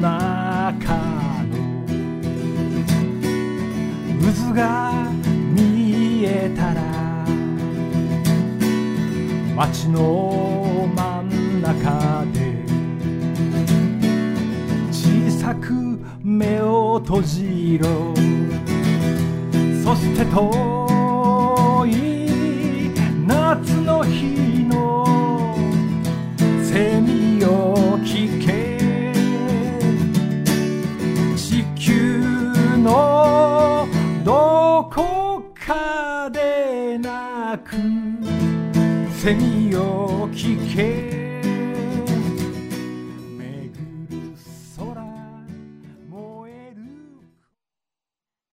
中の渦が見えたら街の真ん中で小さく目を閉じろ。そして遠い夏の日のセミを聞け。地球のどこかで鳴くセミを聞け。